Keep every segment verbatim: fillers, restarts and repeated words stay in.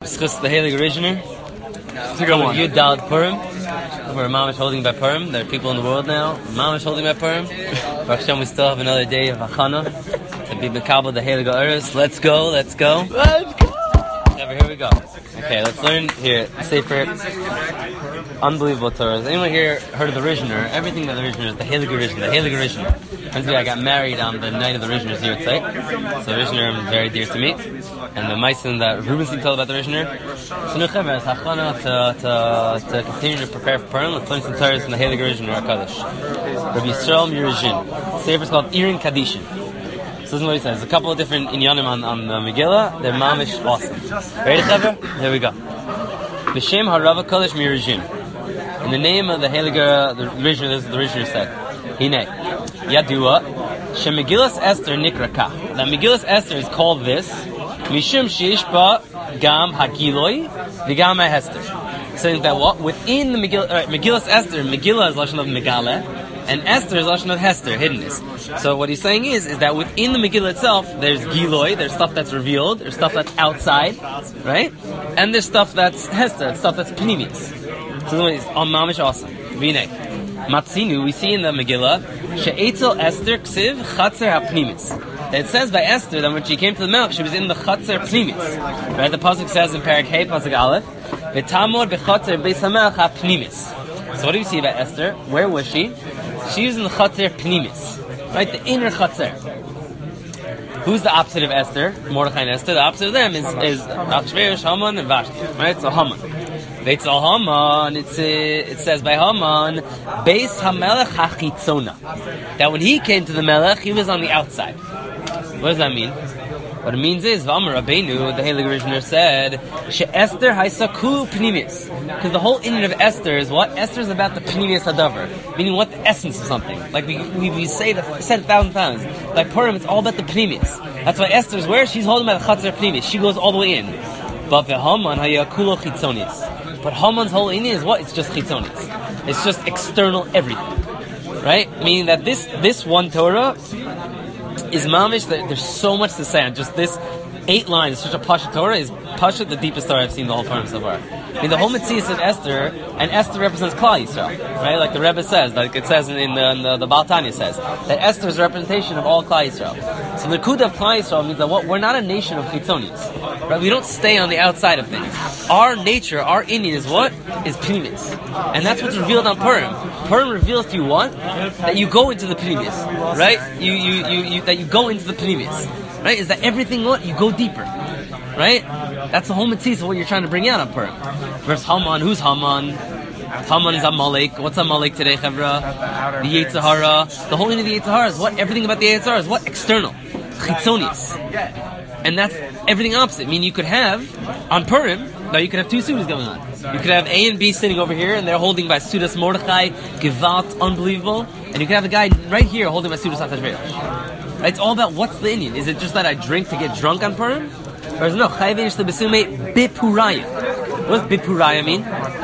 Schus the Heilige Originer. It's a good one. Yud Daled Purim. We're Mamish holding by Purim. There are people in the world now. Mamish holding by Purim. Baruch Hashem, we still have another day of Hachana to be Mekabel the Heilige Oros. Let's go, let's go. Let's go! Here we go. Okay, let's learn here. Sefer. Unbelievable Torah. Has anyone here heard of the Rishner? Everything about the Rishner is the Heilige Rishner. The Heilige Rishner. Honestly, I got married on the night of the Rishner's here at Tzeit. So Rishner is very dear to me. And the Maisen that Rubenstein told about the Rishner. So Nuchever is Hachana to, to, to continue to prepare for Purim. Let's learn some Torahs from the Heilige Rishner HaKadosh. Rabbi Yisrael Miruzhin. The Sefer is called Irin Kadishin. So this is what he says. There's a couple of different inyanim on, on the Megillah. They're mamish awesome. Ready, Chaver? Here we go. B'shem Harava Kodesh Miruzhin. In the name of the Heilige, the Rishner, this is the Rishner said. Hine. Yadua. She Megillas Esther Nikrakah. That Megillas Esther is called this. Mishum Sheishba Gam Hagiloi Vigam HaHester. Saying that what? Within the Megillah, right, Megillas Esther, Megillah is Lashon of Megale, and Esther is Lashon of Hester, hiddenness. So what he's saying is, is that within the Megillah itself, there's Giloi, there's stuff that's revealed, there's stuff that's outside, right? And there's stuff that's Hester, stuff that's Pnimius. So it's on Mamish awesome. Vine. Matzinu, we see in the Megillah, She'etzel Esther Ksiv Chatzer HaPnimis. It says by Esther that when she came to the Melech, she was in the Chatzer Pnimis. Right? The Pasuk says in Parak Hey, Pasuk Aleph, V'tamor b'Chatzer Beis HaMelech HaPnimis. So what do you see about Esther? Where was she? She was in the Chatzer Pnimis. Right? The inner Chatzer. Who's the opposite of Esther? Mordechai and Esther. The opposite of them is, is Achashverosh, Haman, and Vashti. Right? So Haman. Veitzal Haman, it's, uh, it says by Haman, Beis HaMelech HaChitzona. That when he came to the Melech, he was on the outside. What does that mean? What it means is, V'amar Rabbeinu, the Heilige Rishner said, She Esther haisa ku pnimis. Because the whole inyan of Esther is what? Esther is about the pnimis hadavar. Meaning what? The essence of something. Like we we, we say it, said it a thousand times. Like Purim, it's all about the pnimis. That's why Esther's where? She's holding by the Chatzer pnimis. She goes all the way in. But the Haman haya kulo chitzonis. But Haman's whole inyan is what? It's just chitzonis. It's just external everything. Right? Meaning that this this one Torah is mamish, that there's so much to say on just this eight lines. Such a Pasha Torah is Pasha, the deepest Torah I've seen the whole Purim so far. I mean, the whole Metzias of Esther, and Esther represents Klal Yisrael, right? Like the Rebbe says, like it says in, in the, in the, the Baal Tanya says, that Esther is a representation of all Klal Yisrael. So the Kudah of Klal Yisrael means that what, we're not a nation of Chitzonius, right? We don't stay on the outside of things. Our nature, our Indian is what? Is Pnimis. And that's what's revealed on Purim. Purim reveals to you what? That you go into the Pnimis, right? You, you, you, you, that you go into the Pnimis, right? Is that everything what? You go deeper, right? That's the whole mitzvah of what you're trying to bring out on Purim. Versus Haman, who's Haman? Haman is Amalek. What's Amalek today, Chevra? The Yetzer Hara. The whole thing of the Yetzer Hara is what? Everything about the Yetzer Hara is what? External. Chitzonius. And that's everything opposite. I mean, you could have, on Purim, now you could have two sudas going on. You could have A and B sitting over here, and they're holding by Sudas Mordechai, Gevalt, unbelievable. And you could have a guy right here holding by Sudas Achashverosh. It's all about what's the Indian. Is it just that I drink to get drunk on Purim? Or is it no? Chayvin the besume bipuraya. What does bipuraya mean?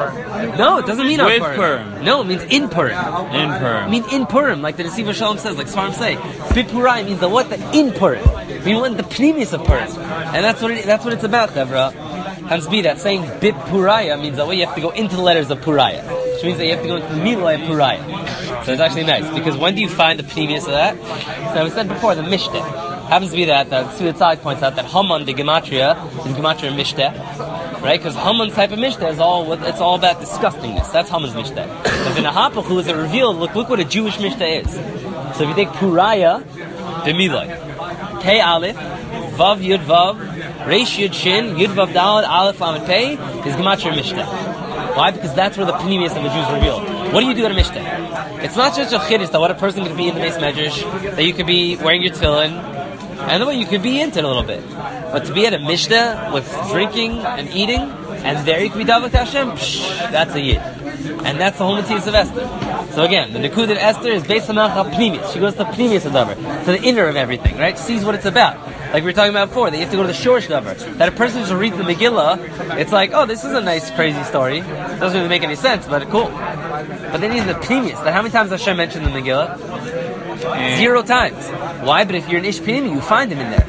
No, it doesn't mean on Purim. Purim. No, it means in Purim. In Purim. I mean in Purim, like the Nesiva Shalom says, like Svarim say. Bipuraya means the what? The in Purim. We want the previous of Purim. And that's what it, that's what it's about, Chevra. Hence be that saying bipuraya means that way you have to go into the letters of Puraya. Which means that you have to go into the middle of Puraya. So it's actually nice, because when do you find the previous of that? So we said before, the Mishteh. Happens to be that, that Sudatzai points out that Haman, the Gematria, is Gematria Mishteh. Right? Because Haman's type of Mishteh is all, it's all about disgustingness. That's Haman's Mishteh. But in a Hapachu, is it revealed, look, look what a Jewish Mishteh is. So if you take Puraya, the Miloi. Pei Aleph, Vav Yud Vav, Reish Yud Shin, Yud Vav Dalad, Aleph Lamed Pei, is Gematria Mishteh. Why? Because that's where the Pnimius of the Jews revealed. What do you do at a Mishteh? It's not just a chiddush that what a person could be in the base medrash, that you could be wearing your tefillin, and the way you could be into it a little bit. But to be at a Mishnah with drinking and eating, and there you could be Davak Hashem, psh, that's a yid. And that's the whole Matthias of Esther. So again, the Nikud of Esther is Beis HaMelech Pnimis. She goes to the Pnimis of Davar, to the inner of everything, right? Sees what it's about. Like we were talking about before, that you have to go to the Shorish Davar. That a person just reads the Megillah, it's like, oh, this is a nice, crazy story. It doesn't really make any sense, but cool. But then he's the Pnimis. That how many times Hashem mentioned the Megillah? Zero times. Why? But if you're an Ish Pnimi, you find him in there. For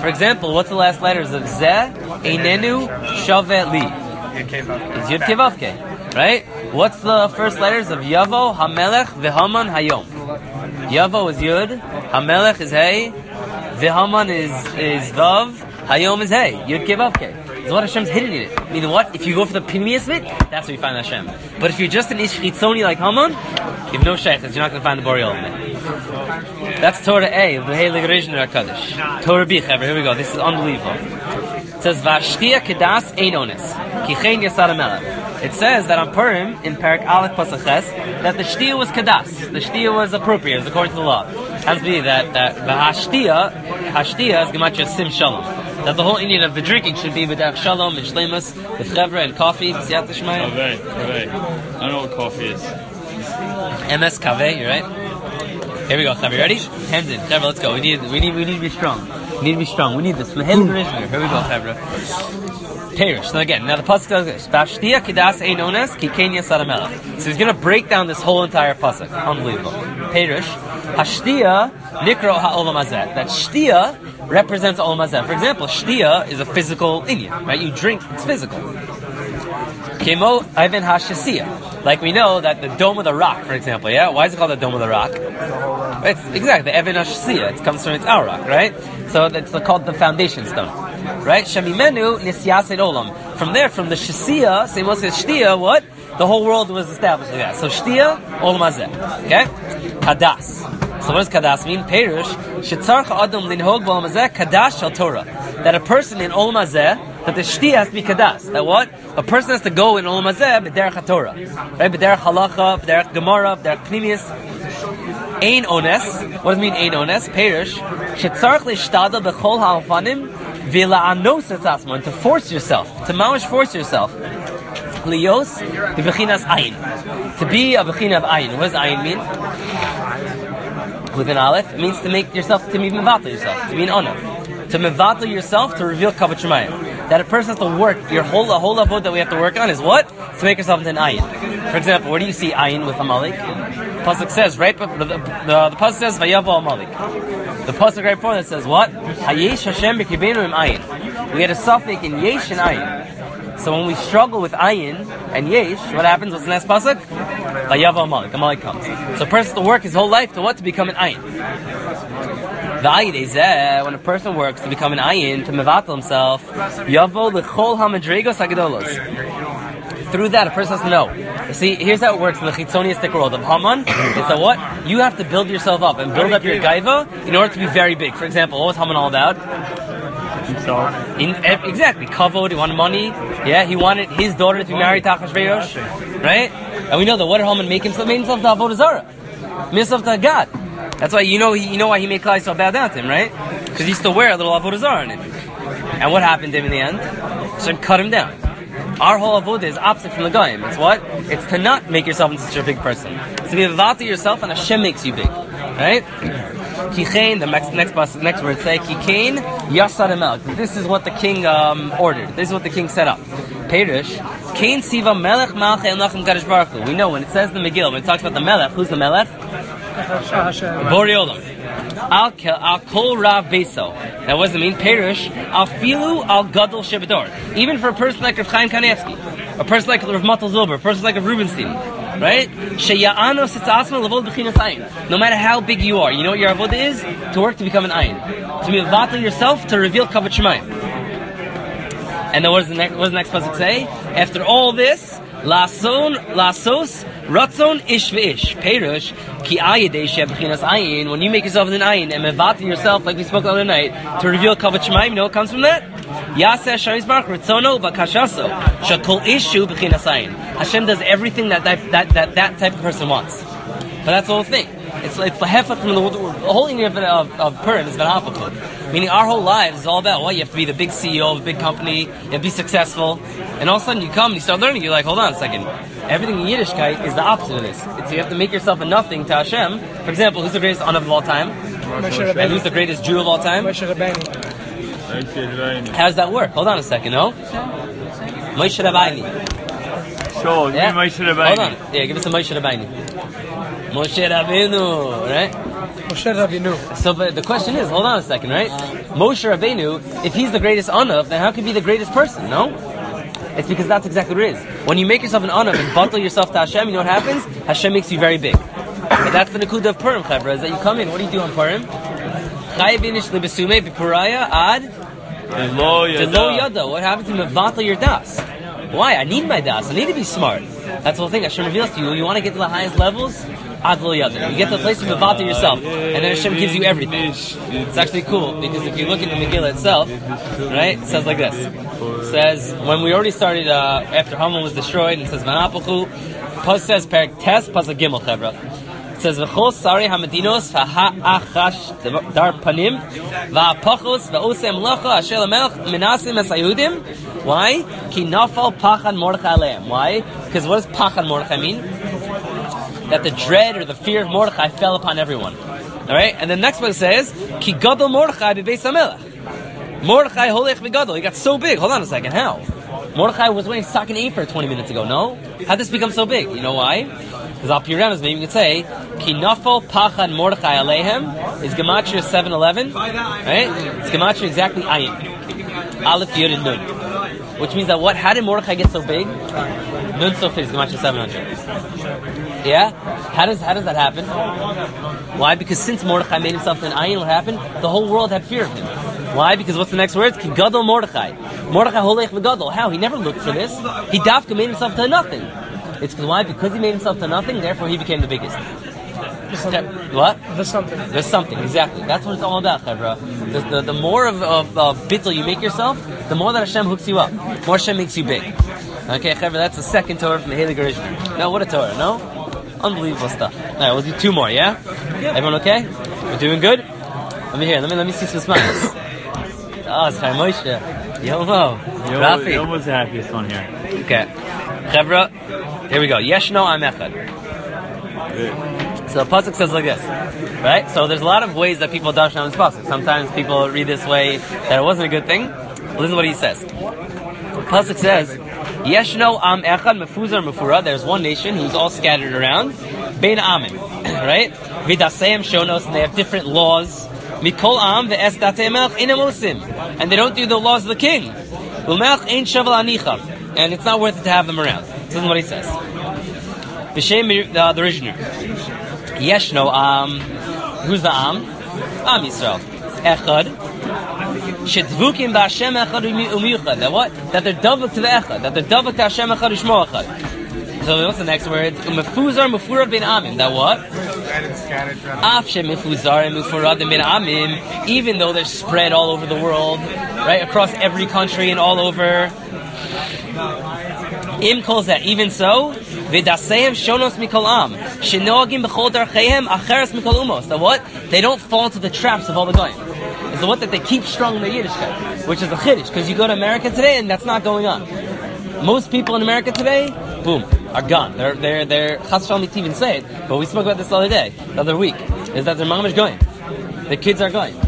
For example, what's the last letters of Zeh? Einenu Shaveh Li. It's Yud Kei Vav Kei. Right? What's the first letters of Yavo, Hamelech, V'Haman, Hayom? Yavo is Yud, Hamelech is Hey, V'Haman is is Vav, Hayom is Hey. Yud Kei Vav Kei. It's what Hashem's hidden in it. Meaning what? If you go for the Pnimius bit, that's where you find Hashem. But if you're just an Ish Chitzoni like Haman, you have no shaykhs. You're not going to find the Boreal in it. That's Torah A of the Heilig Rishon HaKadosh. Torah B, Chaver. Here we go. This is unbelievable. It says Vashtia Kedas Ein Ones Kichein Yasar Melech. It says that on Purim in Parak Aleph Pasuk Ches that the Shtia was Kedas. The Shtia was appropriate, was according to the law. It has to be that that the Hashtia Hashtia is Gematria Sim Shalom. That the whole Indian of the drinking should be with Shalom and Shlemus, with Chevra and coffee. Siyat Shmaya. Kaveh, Kaveh. I know what coffee is. M S Kaveh, you're right. Here we go, Chevra. Ready? Hands in, Chevra. Let's go. We need, we need, we need to be strong. We need to be strong. We need this from the Heilig Rishon. Here we go, Chevra. Perish. Now again, now the pasuk does this. Vashtia Kedas Ein Ones Kichein Yasar Melech. So he's going to break down this whole entire pasuk. Unbelievable. Perish. Hashtia Nikro Ha'olam Hazeh. That Shtia represents Olam Hazeh. For example, Shtia is a physical Indian, right? You drink, it's physical. Kemo Ivan Hashasiya. Like we know that the Dome of the Rock, for example, yeah? Why is it called the Dome of the Rock? It's exactly, the Evan Hashasiya. It comes from its Arak, right? So it's called the foundation stone. Right? Shamimenu Nisyaset Olam. From there, from the Shasiya, same as Shtia, what? The whole world was established like that. So Shtia, Olam Hazeh. Okay? Kadas. So what does Kadas mean? Perish. Shetzarch Adam Linhog Olam Hazeh Kadash Shal Torah. That a person in Olam Hazeh, that the Shtia has to be Kadas. That what? A person has to go in Olam Hazeh B'derech HaTorah. Right? B'derech Halacha, B'derech Gemara, B'derech Pnimius. Ein Ones. What does it mean Ein Ones? Perish. Shetzarch Lishtadal B'chol Ha'afanim V'la'anos etzasmo. And to force yourself. To mamish force yourself. Lios B'bechinas Ayin. To be a Bechina of Ayin. What does Ayin mean? With an Aleph, it means to make yourself, to be mevatel yourself, to be an onav. To mevatel yourself, to reveal Kavod Shemayim. That a person has to work, your whole, the whole avodah that we have to work on is what? To make yourself into an ayin. For example, where do you see ayin with Amalek? The pasuk says, right, the, the, the, the pasuk says, Vayavo Amalek. The pasuk right before that says what? Hayesh Hashem b'kibenu im ayin. We had a suffix in yesh and ayin. So when we struggle with ayin and yesh, what happens? What's the next pasuk? Vayavo Amalek. Amalek comes. So a person has to work his whole life to what? To become an ayin. The ayin is when a person works to become an ayin, to mevatel himself, yavo lechol hamadregos hagadolos. Through that, a person has to know. See, here's how it works in the chitzoniistic world of Haman. It's that what? You have to build yourself up and build up your gaiva in order to be very big. For example, what was Haman all about? Himself. In, exactly. Kavod, he wanted money. Yeah, he wanted his daughter to be married to Achashverosh. Right? And we know that what did Haman make himself? Made himself to Avodah Zarah. Made himself to God. That's why you know he, you know why he made Klal Yisrael bow down to him, right? Because he used to wear a little Avodah Zarah on it. And what happened to him in the end? Hashem cut him down. Our whole avodah is opposite from the Goyim. It's what? It's to not make yourself into such a big person. It's to be avata yourself, and Hashem makes you big, right? Kichein. The next next next word say Kichein Yasar Melech. This is what the king um, ordered. This is what the king set up. Perish. Kain Siva Melech Malchei Elnachem Kadosh Baruch Hu. We know when it says the Megillah, when it talks about the Melech, who's the Melech? Boreolam. Al kol rav beso. That what does it mean? Perish. Al filu al gadol shebedor. Even for a person like Rav Chaim Kanievsky, a person like Rav Matal Zilber, a person like Rav Rubenstein, right? Sheya'ano sitzasma lavod b'chinas ayin. No matter how big you are, you know what your avodah is? To work to become an ayin. To be avatal yourself, to reveal Kavod Shemayim. And then what does the next? What does the next pasuk say? After all this, lason lasos ratzon ish v'ish perush ki ayidei shebchinas ayin. When you make yourself an ayin and mevatel yourself, like we spoke the other night, to reveal Kavod Shemayim, you know what comes from that? Yaseh Hashem Yisbarach Ritzono Bakashaso Shakol Ishu B'chinas Ayin. Hashem does everything that that, that that that type of person wants. But that's the whole thing. It's it's the hefat from the, the whole idea of, of, of Purim is v'nahapakod. Meaning our whole lives is all about what? You have to be the big C E O of a big company, you have to be successful, and all of a sudden you come and you start learning, you're like, hold on a second. Everything in Yiddishkeit is the opposite of this. It's, you have to make yourself a nothing to Hashem. For example, who's the greatest Anav of all time? And who's the greatest Jew of all time? How does that work? Hold on a second, no? Moshe Rabbeinu. Sure, yeah? Moshe Rabbeinu. Hold on. Yeah, give us a Moshe Rabbeinu. Moshe Rabbeinu, right? Moshe Rabbeinu. So, but the question is, hold on a second, right? Moshe Rabbeinu, if he's the greatest anav, then how can he be the greatest person? No, it's because that's exactly what it is. When you make yourself an anav and bottle yourself to Hashem, you know what happens? Hashem makes you very big. But that's the nekuda of Purim, Chevra, is that you come in. What do you do on Purim? Chayav inish lebesume b'puraya ad Lo delo yada. What happens when you bottle your das? Why? I need my das. I need to be smart. That's the whole thing. Hashem reveals to you. You want to get to the highest levels? Ad lo yada. You get to the place where you bottle yourself, and then Hashem gives you everything. It's actually cool because if you look at the Megillah itself, right, it says like this. It says when we already started uh, after Haman was destroyed, it says Vanapachu. Pas says Perik Tes Pas Gimel Chevra. It says v'chol sari hamadinos v'ha'achash dar panim v'ha'pachos v'osem lacha asher l'melech minasim es hayudim. Why? Ki nafal pachan Mordechai aleim. Why? Because what does pachan Mordechai mean? That the dread or the fear of Mordechai fell upon everyone. All right, and the next one says ki gadol Mordechai b'beis hamelech. Mordechai holech v'gadol. He got so big. Hold on a second. How? Mordechai was wearing sock and apron twenty minutes ago. No? How did this become so big? You know why? Because Al Piramas, maybe you could say, Ki nafal pachan Mordechai aleihem is Gematria seven eleven, right? It's Gematria exactly ayin. Aleph Yud and Nun. Which means that what? How did Mordechai get so big? Nun so fit is Gematria seven hundred. Yeah? How does how does that happen? Why? Because since Mordechai made himself an ayin, what happened? The whole world had fear of him. Why? Because what's the next word? Ki gadol Mordechai. Mordechai holech v'gadol. How? He never looked for this. He dafka made himself to nothing. It's because why? Because he made himself to nothing, therefore he became the biggest. There's something. What? There's something. There's something, exactly. That's what it's all about, Chevra. The, the, the more of, of uh, bittul you make yourself, the more that Hashem hooks you up. More Hashem makes you big. Okay, Chevra, that's the second Torah from the Heilig Rishon. Now, what a Torah, no? Unbelievable stuff. Alright, we'll do two more, yeah? Everyone okay? We're doing good? Let me hear, let me, let me see some smiles. Oh, it's Chaim Moshe. Yomo. Rafi. Yomo's the happiest one here. Okay. Chevra, here we go. Yeshno am echad. So the pasuk says like this, right? So there's a lot of ways that people darshan on this pasuk. Sometimes people read this way that it wasn't a good thing. Listen to what he says. The pasuk says, Yeshno am echad mefuzar mefura. There's one nation who's all scattered around. Bein amin, right? Vidaseim shonos, and they have different laws. Mikol am ve'es datei melech inem osim, and they don't do the laws of the king. U'melech ein shavel anichav. And it's not worth it to have them around. This is what he says. B'shem the, the originator. Yeshno Am. Who's the Am? Am Yisrael. Echad. Shedvukim b'Hashem echad u'miyuchad. That what? That they're davuk to the Echad. That they're davuk to Hashem echad u'shmo echad. So what's the next word? Umefuzar mefurad bin Amim. That what? Af she mefuzar mefurad bin Amim. Even though they're spread all over the world, right? Across every country and all over. Im calls that even so, v'daseim shonos mikol am, shenogim b'chol darcheihem acheres mikol umos. The what? They don't fall into the traps of all the goyim. It's the what that they keep strong in their Yiddishkeit, which is a chiddush. Because you go to America today and that's not going on. Most people in America today, boom, are gone. They're they're they're chas v'shalom to even say it, but we spoke about this the other day, the other week, is that their mamash going, the kids are going.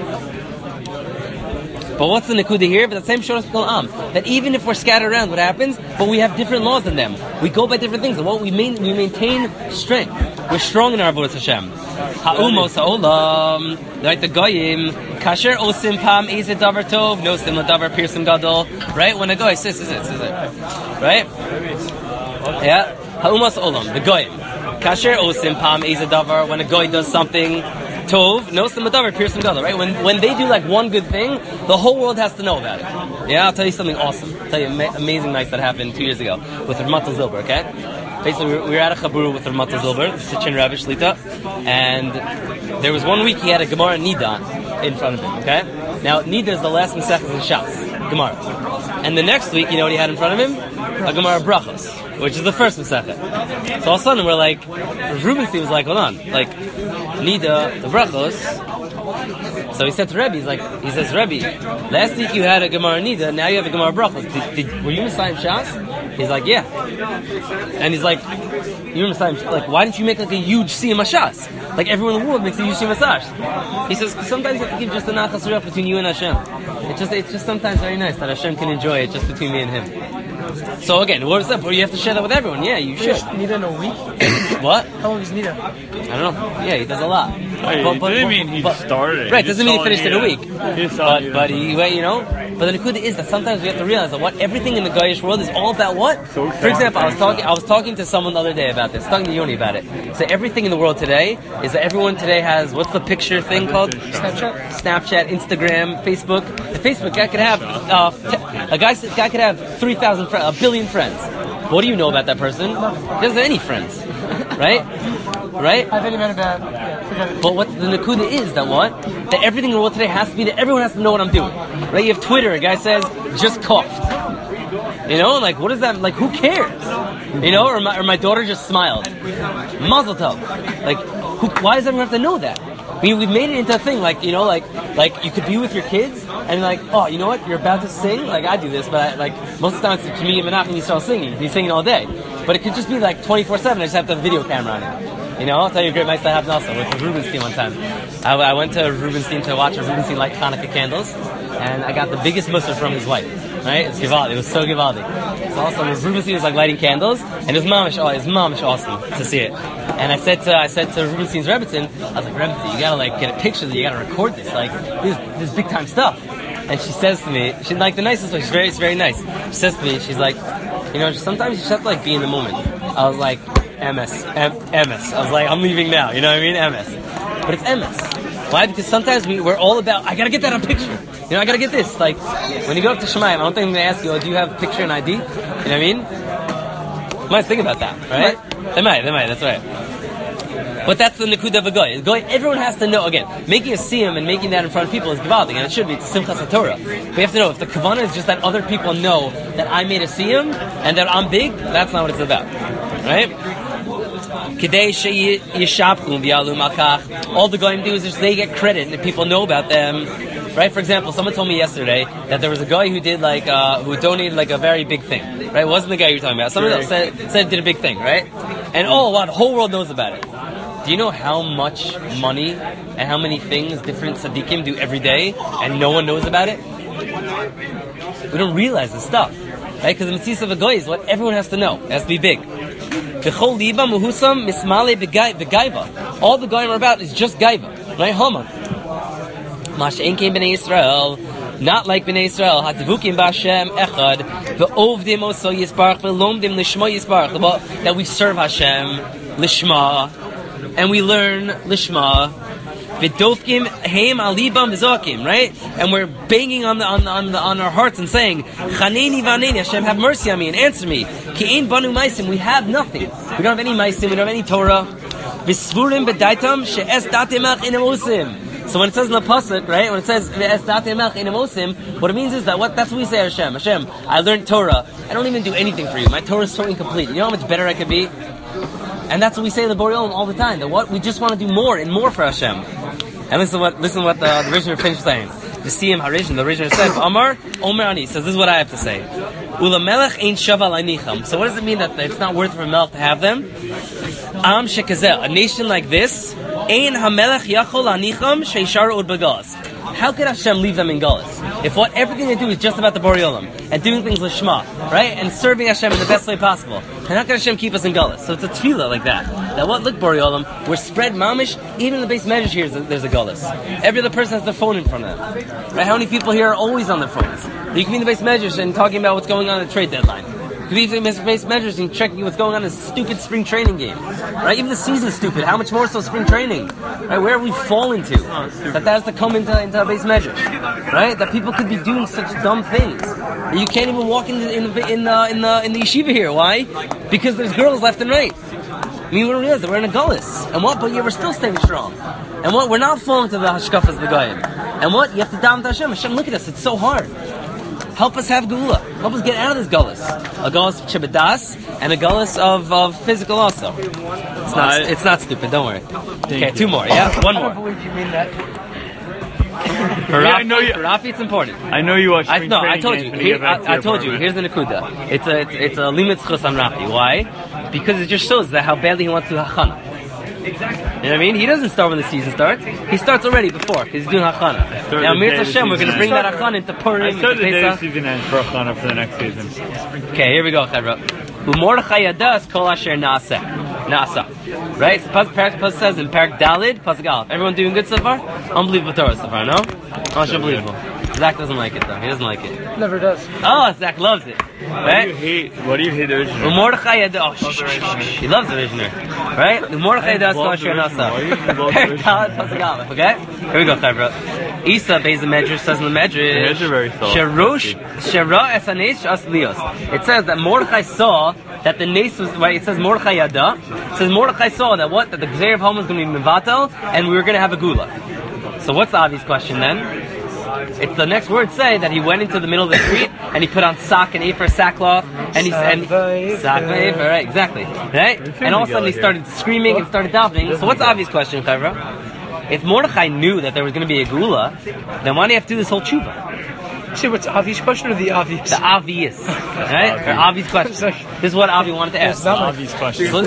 But what's the nekuda here? But the same shonos mikol am. That even if we're scattered around, what happens? But we have different laws than them. We go by different things. And what we main, we maintain strength. We're strong in our avodas Hashem. Ha'umos ha'olam, like the goyim, kasher osim pam ezet davar tov, no sim davar pirsim gadol. Right? When a goy says, is it, is it, right? Yeah. Ha'umos olam, the goyim, kasher osim pam ezet davar. When a goy does something. Tov, no simadavar, piercing gadol, right? When when they do like one good thing, the whole world has to know about it. Yeah, I'll tell you something awesome. I'll tell you an amazing night that happened two years ago with Rav Matal Zilber, okay? Basically, we were, we were at a chabur with Rav Matal Zilber, the Sitchin Rabbi Shlita, and there was one week he had a Gemara Nida in front of him, okay? Now, Nida is the last Masechus in Shas, Gemara. And the next week, you know what he had in front of him? A Gemara Brachos, which is the first Masechet. So all of a sudden, we're like, Rubenstein was like, hold on, like, Nida, the Brachos. So he said to Rebbe, he's like, he says, Rebbe, last week you had a Gemara Nida, now you have a Gemara Brachos. Did, did, were you Messiah Shas? He's like, yeah. And he's like, you were Messiah Shas? Like, why didn't you make like a huge Siyam Shas? Like everyone in the world makes a huge Siyam Shas. He says, sometimes you have to give just a Nachas Ruach between you and Hashem. It's just, it's just sometimes very nice that Hashem can enjoy it just between me and him. So again, what is up? Well, you have to share that with everyone. Yeah, you should. Nida in a week? What? How long is Nida? I don't know. Yeah, he does a lot. Hey, But- it but- didn't but- mean he but- started it. Right, He doesn't mean he saw finished it in a yeah. week. He saw But, it, but yeah. he, wait, you know. But the Nakuda is that sometimes we have to realize that what everything in the Goyish world is all about what? So For example, I was talking I was talking to someone the other day about this, talking to Yoni about it. So everything in the world today is that everyone today has, what's the picture thing called? Snapchat? Snapchat, Instagram, Facebook. The Facebook guy could have uh, te- a guy guy could have three thousand friends, a billion friends. What do you know about that person? He doesn't have any friends, right? Right? I think he meant about. Yeah, forget it. But what the Nakuda is that what? That everything in the world today has to be that everyone has to know what I'm doing. Right? You have Twitter, a guy says, just coughed. You know, like what is that? Like who cares? You know, or my, or my daughter just smiled. Mazel tov. Like, who, why does everyone have to know that? I mean, we've made it into a thing, like, you know, like, like you could be with your kids, and like, oh, you know what, you're about to sing? Like, I do this, but I, like, most of the time it's to me and Menachem, he's still singing. He's singing all day. But it could just be like twenty-four seven, I just have to have a video camera on it. You know, I'll tell you a great nice that happened also with Rubenstein one time. I, I went to Rubenstein to watch a Rubenstein light Hanukkah candles, and I got the biggest mussar from his wife. Right? It's Givaldi. It was so Givaldi. So also, Rubenstein was like lighting candles, and his mom, oh, his mom is awesome to see it. And I said to, I said to Rubenstein's Rebbitzin, I was like, Rebbitzin, you gotta like get a picture of it, you gotta record this, like, this, this big time stuff. And she says to me, she's like the nicest way, she's very, she's very nice. She says to me, she's like, you know, sometimes you just have to like be in the moment. I was like, M S, M- MS. I was like, I'm leaving now, you know what I mean? M S. But it's M S. Why? Because sometimes we, we're all about, I gotta get that on picture. You know, I gotta get this. Like, when you go up to Shemayim, I don't think I'm gonna ask you, oh, do you have picture and I D? You know what I mean? You might think about that, right? right? They might, they might, that's right. But that's the Nakuda of a Goy. Goy. Everyone has to know, again, making a siyum and making that in front of people is Givaldic, and it should be, it's Simchas HaTorah. We have to know, if the Kavanah is just that other people know that I made a siyum, and that I'm big, that's not what it's about. Right? All the Goyim do is just they get credit and people know about them. Right? For example, someone told me yesterday that there was a guy who did like uh, who donated like a very big thing. Right? It wasn't the guy you're talking about. Someone else said, said did a big thing, right? And oh wow, the whole world knows about it. Do you know how much money and how many things different tzaddikim do every day and no one knows about it? We don't realize this stuff. Right? Because the mitzvah of a guy is what everyone has to know. It has to be big. All the Goyim are about is just Gaiva. Right? Hama. Masha'en came B'nai Yisrael, not like B'nai Yisrael. Hativukim b'Hashem echad, ve'ovdim oso yisbarach, ve'lomdim lishma yisbarach. That we serve Hashem lishma, and we learn lishma. V'dofkim heim alibam v'zokim, right? And we're banging on the on the, on, the, on our hearts and saying, Chaneni v'aneni, Hashem, have mercy on me and answer me. Ki ein banu maisim, we have nothing. We don't have any maisim, we don't have any Torah. V'svurim b'daitam she'es datemach in emosim. So when it says in the pasuk, right, when it says "Ve'es datemach in emosim," what it means is that what that's what we say, Hashem. Hashem, I learned Torah. I don't even do anything for you. My Torah is so incomplete. You know how much better I could be? And that's what we say in the Borei Olam all the time. That what we just want to do more and more for Hashem. And listen what listen what the, the Rishon finished saying. The Siyam Harishan, the Rishon said, Amar Omer Ani says this is what I have to say. Ula Melech ain't shava lanicham. So what does it mean that it's not worth for a melech to have them? Am shekazel, a nation like this. Ein hamelech yachol anicham sheishar od bagas. How could Hashem leave them in Galus? If what everything they do is just about the Borei Olam and doing things lishma, right, and serving Hashem in the best way possible, and how can Hashem keep us in Galus? So it's a tefillah like that. That what look Borei Olam, we're spread mamish. Even in the base measures here, there's a Galus. Every other person has their phone in front of them. Right? How many people here are always on their phones? You can be in the base measures and talking about what's going on at the trade deadline. You can be in the base measures and checking what's going on in a stupid spring training game. Right? Even the season's stupid. How much more so spring training? Right? Where have we fallen to? That that has to come into into our base measures. Right? That people could be doing such dumb things. You can't even walk in the, in the in the in the in the yeshiva here. Why? Because there's girls left and right. I mean, we don't realize that we're in a gullus. And what? But yeah, we're still staying strong. And what? We're not falling to the hashkafas of the goyim. And what? You have to daven to Hashem. Hashem, look at us. It's so hard. Help us have geula. Help us get out of this gullus. A gullus of chibadas and a gullus of, of physical also. It's not. It's not stupid. Don't worry. Okay, two more. Yeah, one I more. don't believe you mean that. For Yeah, Rafi, I know you- for Rafi, it's important. I know you watch I, spring no, I training told games you. when you Here, get back to I, I your told you. apartment. Here's the Nakuda. It's a it's, it's a limit chus on Rafi. Why? Because it just shows that how badly he wants to do hachana. Exactly. You know what I mean? He doesn't start when the season starts. He starts already before because he's doing hachana. Start Now, the Mir day the Hashem, we're going to season bring that ends. hachana into I Purim, into started the day the Pesach. season ends for Achana for the next season. Okay, here we go, Chevra. Umordechai yadas kol asher naaseh. Nasa. Right? So Parak Pasuk says in Parak Dalid, Pasuk Aleph. Everyone doing good so far? Unbelievable Torah so far, no? Oh, it's unbelievable. Zach doesn't like it though. He doesn't like it. Never does. Oh, Zach loves it. Right? What do you hate? What do you hate the original? Mordechai Yad- oh, shh, shh, shh, shh. He loves the original. Right? The Mordechai does call Shir Nasa. Okay? Here we go, Chavra. Isa Beis Medrash says in the Medrash. The Medrash very soft. Sharosh Shara Esanes Shas Lios. It says that Mordechai saw that the Nes was right. It says Mordechai Yada. It says Mordechai saw that what that the Gzeir of Hom was going to be Mevatel, and we were going to have a Gula. So what's the obvious question then? It's the next words say that he went into the middle of the street and he put on sock and afer sackcloth and he and sock and afer, right? Exactly, right? And all of a sudden he started screaming and started davening. So what's the obvious question, Chavra? If Mordechai knew that there was going to be a Gula, then why do you have to do this whole tshuva? See, what's the obvious question or the obvious? The obvious, right? Or obvious question. This is what Avi wanted to ask. It's not the obvious question. So,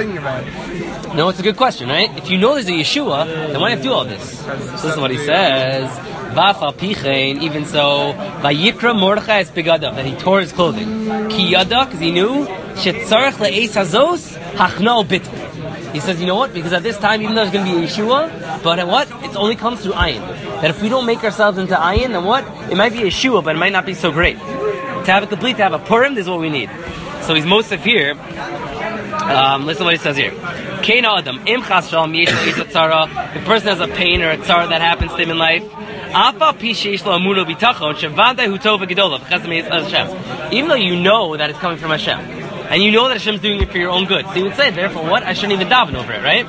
no, it's a good question, right? If you know there's a Yeshua, then why do you have to do all this? So this is what he says. Vafal pichein, even so, vayikra Mordechai es begadav, that he tore his clothing. Ki yada, because he knew, shetzarech le'eis hazos, hachno bit. He says, you know what? Because at this time, even though there's going to be a Yeshua, but at what? It only comes through ayin. That if we don't make ourselves into ayin, then what? It might be a Yeshua, but it might not be so great. To have a complete, to have a Purim, this is what we need. So he's most of here. Um, listen to what he says here. Kein adam im chas shalom yesh lo tzara. The person has a pain or a tzara that happens to him in life. Afa pi sheish lo amuno bitachon shevadai hu tov v'gedolah v'chesed me'ez Hashem. Even though you know that it's coming from Hashem, and you know that Hashem's doing it for your own good, so you would say, therefore, what? I shouldn't even daven over it, right?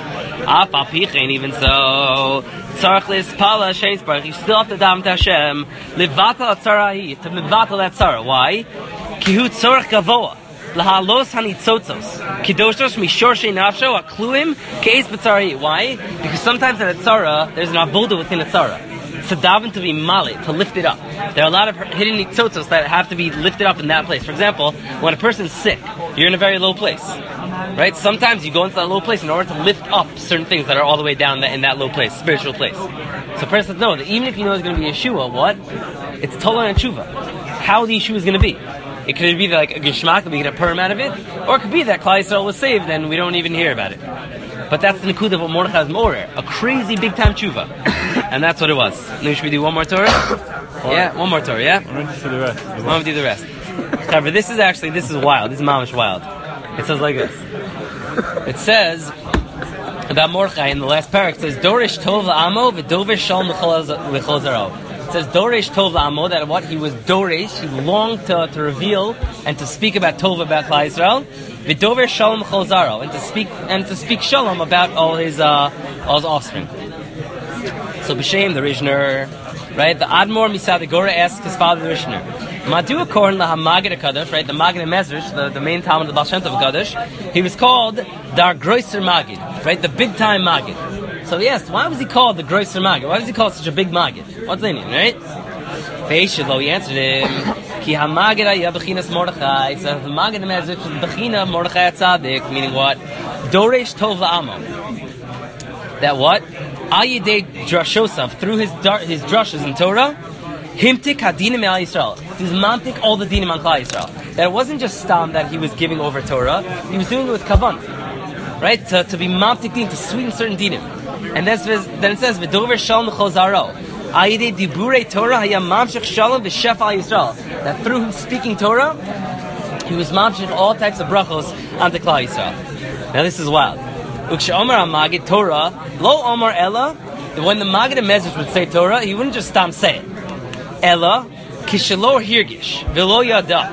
Afa pichein, even so, tzarach le'espala shein sparach. You still have to daven to Hashem. Levatal tzara hi, to mevatal that tzara. Why? Ki hu tzarach gavoa. Lahalos hanitzotzos. Kidoshos mishorshei nafsho akluim keis b'tzara. Why? Because sometimes in a tzara, there's an avoda within a tzara. To daven to be malit, to lift it up. There are a lot of hidden nitzotzos that have to be lifted up in that place. For example, when a person's sick, you're in a very low place. Right? Sometimes you go into that low place in order to lift up certain things that are all the way down in that low place, spiritual place. So a person says, no, that even if you know there's going to be a Yeshua, what? It's Tola and Tshuva. How the Yeshua is going to be. It could be like a Geshmak, we get a Purim out of it, or it could be that Klal Yisrael was saved and we don't even hear about it. But that's the Nakuda of what Mordechai is Morer, a crazy big time Tshuva. And that's what it was. Now should we do one more Torah? Yeah, one more Torah, yeah? Why don't you do the rest? Why don't we do the rest? However, this is actually, this is wild. This is mamish wild. It says like this. It says about Mordechai in the last parak, it says, Dorish Tov La'amo v'Dovish Shalom L'chol Zaro. It says, Dorish Tov La'amo, that what? He was Dorish, he longed to, to reveal and to speak about Tov about Klal Yisrael, v'Dovish Shalom L'chol Zaro, and to speak, and to speak Shalom about all his, uh, all his offspring. So B'Shem, the Rishner, right? The Admor Misadigora asks his father, the Rishner, Madu Korn LaHamagid HaKadosh, right? The Magid HaMezrish, the, the main Talmud of the Baal Shem Tov HaKadosh, he was called Dar Groiser Magid, right? The big time Magid. So he asked, why was he called the Groiser Magid? Why was he called such a big Magid? What's the name, right? Feishelo, he answered him, Ki HaMagid HaYah B'chinas Mordechai. So the Magid HaMezrish was B'china Mordechai HaTzadik, meaning what? Doresh Tov La'amo. That what? Ayidei Drashosav, through his dar- his drushes in Torah, Himtik Hadinim Al Yisrael. He was mamtik all the dinim on Klal Yisrael. That it wasn't just stam that he was giving over Torah, he was doing it with kavan, right? To, to be mamtik din, to sweeten certain dinim. And then it says, then it says, V'dover Shalom L'chozaro. Ayidei Diburei Torah Hayam Mamshech Shalom V'Shef Al Yisrael. That through him speaking Torah, he was mamshech all types of brachos onto Klal Yisrael. Now this is wild. Uksha Omar HaMagid Torah, Lo Omar Ella, when the Magid HaMezrish would say Torah, he wouldn't just stam say it. Ella, Kishelo Hirgish, Velo Yada.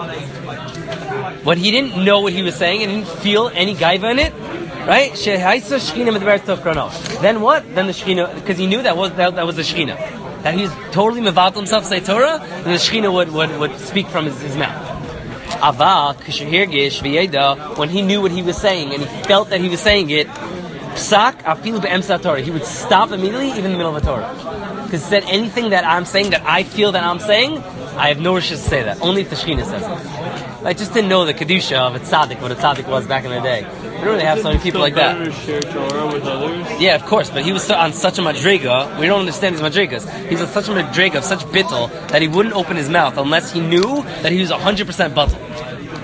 When he didn't know what he was saying and didn't feel any gaiva in it, right? Shehaisa Shechina Medvar Tov Krono. Then what? Then the Shechina, because he knew that was that, that was the Shechina. That he was totally mevatel himself to say Torah, and the Shechina would, would, would speak from his, his mouth. Ava, Kishahirgish, V'yeda, when he knew what he was saying and he felt that he was saying it, Psak, Afilu Be'emsa Torah. He would stop immediately, even in the middle of a Torah. Because he said anything that I'm saying, that I feel that I'm saying, I have no wish to say that. Only if the Shekhinah says it. I just didn't know the Kedusha of a tzaddik, what a tzaddik was back in the day. We don't really have so many people like that. To share Torah with others? Yeah, of course, but he was on such a madriga, we don't understand his madrigas. He was on such a madriga of such bittul that he wouldn't open his mouth unless he knew that he was one hundred percent batal.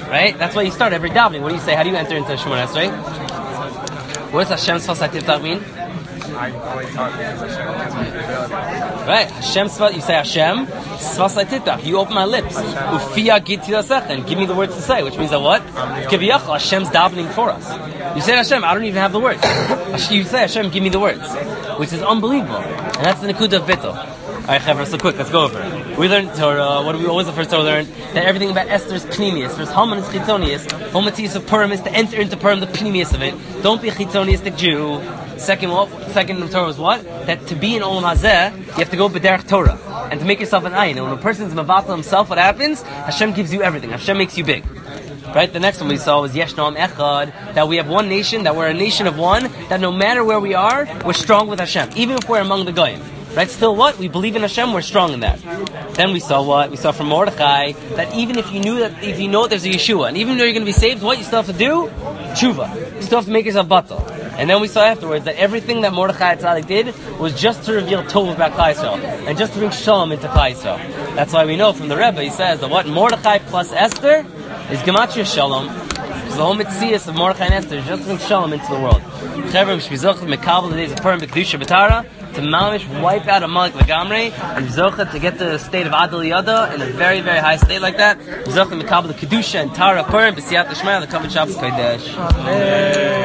right? That's why you start every davening. What do you say? How do you enter into Shemona Esrei? What does Hashem Sfas HaTiftach mean? I always talk because Hashem. Right, Hashem Sfas, you say Hashem Sfas HaTiftach. You open my lips. Ufia git and give me the words to say, which means that what? Kiviyachal, Hashem's davening for us. You say Hashem, I don't even have the words. You say Hashem, give me the words, which is unbelievable, and that's the Nakuda of Bittul. Alright, Chaver, so quick, let's go over it. We learned Torah, what do we always the first Torah learn? That everything about Esther is Pnimius. There's Haman is Chitonius. Homatius of Purim is to enter into Purim, the Pnimius of it. Don't be a Chitoniistic Jew. Second, what? Second Torah was what? That to be in Olam Hazeh, you have to go B'derech Torah. And to make yourself an ayin. And when a person is Mavatal himself, what happens? Hashem gives you everything. Hashem makes you big. Right? The next one we saw was Yesh Noam Echad, that we have one nation, that we're a nation of one, that no matter where we are, we're strong with Hashem. Even if we're among the Goyim. Right? Still what? We believe in Hashem, we're strong in that. Then we saw what? We saw from Mordechai, that even if you knew that, if you know there's a Yeshua, and even though you're going to be saved, what you still have to do? Tshuva. You still have to make yourself batal. And then we saw afterwards that everything that Mordechai Tzaddik did was just to reveal Tov about Klal Yisrael, and just to bring Shalom into Klal Yisrael. That's why we know from the Rebbe, he says that what? Mordechai plus Esther is Gematria Shalom. Because the whole Mitzias of Mordechai and Esther is just to bring Shalom into the world. Chevron, Shvizoch, Mekabel, the days of Purim, B'Kedusha, B'Tara, to mamish wipe out a Malik Lagamre, and Zocha to get to the state of Adal Yada in a very, very high state like that. Zocha Mekabel, the Kedusha and Tara Purim, B'Siyat L'Shmaya, the Kavod Shabbos Kodesh.